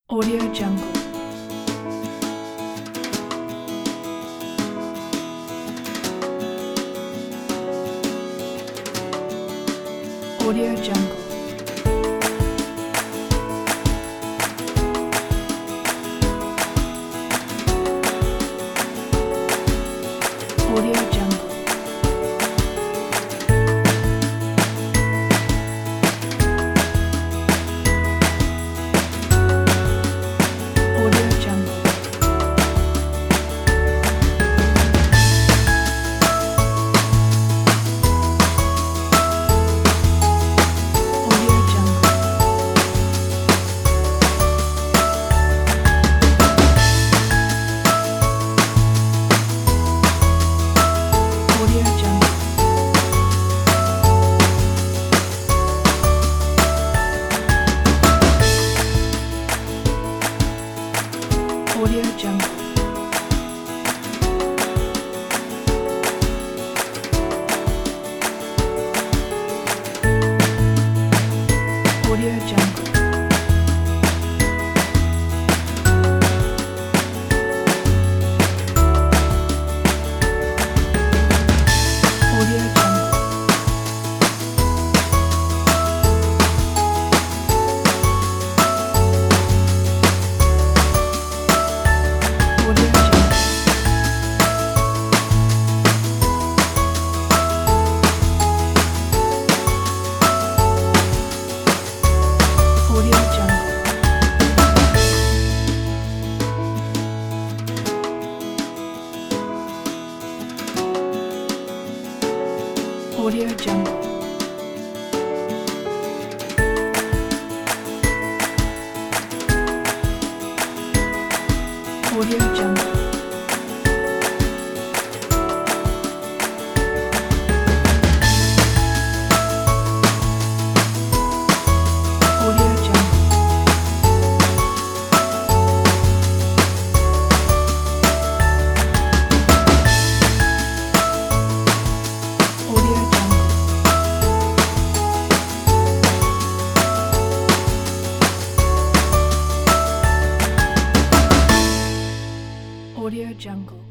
Audio Jungle. Audio Jungle. Audio Jungle. Audio Jungle. Audio Jungle. Audio Jungle. Audio Jungle. Audio Jungle. Audio Jungle. Audio Jungle. Audio Jungle. Audio Jungle. Audio Jungle. Audio Jungle. Audio Jungle. Audio Jungle.